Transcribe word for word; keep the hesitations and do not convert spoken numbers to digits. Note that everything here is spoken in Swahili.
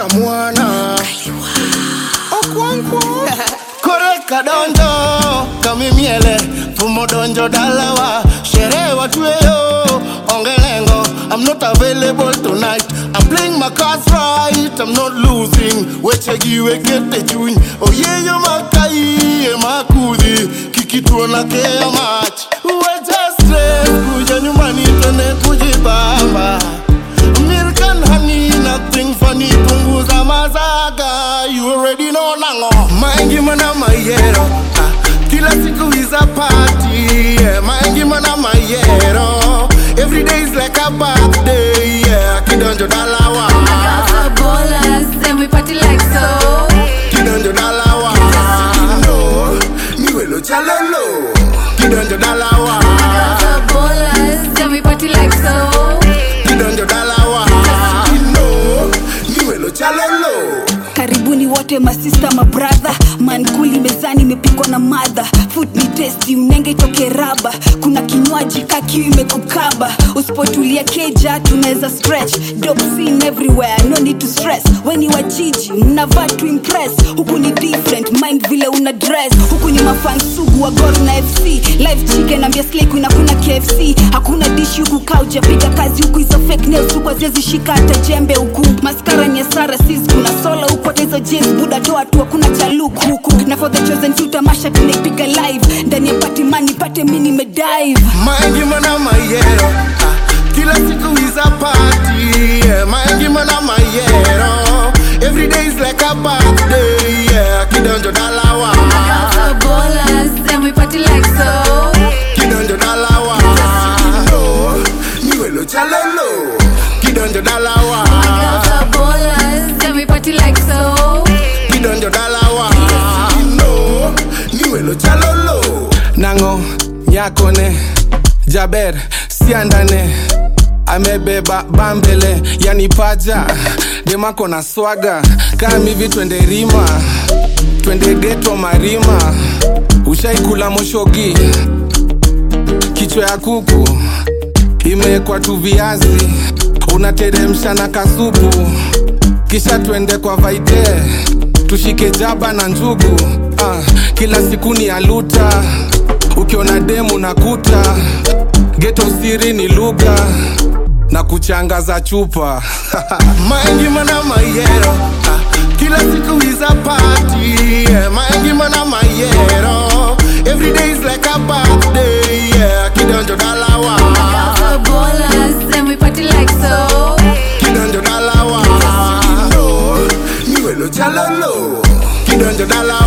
na mwana Okwankwo Koreka donjo kami miele Fumo donjo dalawa Shere watueyo Ongelengo I'm not available tonight I'm playing my cards right I'm not losing Wechegi wekete chuni Oye yo makai Makudi Kikituona kea match Wecha stress Kuja nyumani tene kujibamba Milk and honey Nothing funny Punguza mazaga You already know nango Maingi mana mayero Kila siku is a party yeah. Maingi mana mayero Every day is like a birthday yeah. Kidonjo dalawa Bolas and we party like so Kidonjo dalawa No Niwelo chalolo Kidonjo dalawa Bolas and we party like so Kidonjo dalawa No Niwelo chalolo Karibuni wote masista mabrother Mankuli mezani mepikwa na mother Food ni tasty unenge itoke raba Kuna kinywaji kakiu imekukaba Usipotulia keja tuneza stretch Dope scene everywhere no need to stress Weni wajiji mnavaa to impress Huku ni different mind vile una dress Huku ni mafansugu wa Gor na F C Live chicken ambia slay kuna kuna K F C Hakuna dish huku kauja piga kazi huku hizo fake nails huku haziwezi shika hata jembe huku Maskara nyesara sis kuna sola huku hizo jeans buda toa tu kuna chaluk huku Na for the chosen few tamasha tunaipiga live Ndani ya party money pate mini medive Maingi mana mayero Kila siku is a party yeah. Maingi mana mayero Every day is like a birthday yeah. Kidonjo dalawa Bolas and we party like so Kidonjo dalawa No Niwelo chalolo Kidonjo dalawa Bolas and we party like so Kidonjo dalawa No Niwelo chalolo Nango Nyakone Jaber Siandane Amebeba bambele Yani paja Demako na swaga Kami hivi twende rima Twende geto marima Ushaikula moshogi Kichwa ya kuku Imekwa tu viazi Unateremsha na kasupu Kisha twende kwa vaite Tushike jaba na njugu uh, Kila siku ni aluta Ukiona demu na kuta Geto siri ni lugha Na kuchangaza chupa Maingi mana mayero Kila siku is a party yeah. Maingi mana mayero Every day is like a birthday yeah. Kidonjo dalawa Bolas and we party like so Kidonjo dalawa No Niwelo chalolo Kidonjo dalawa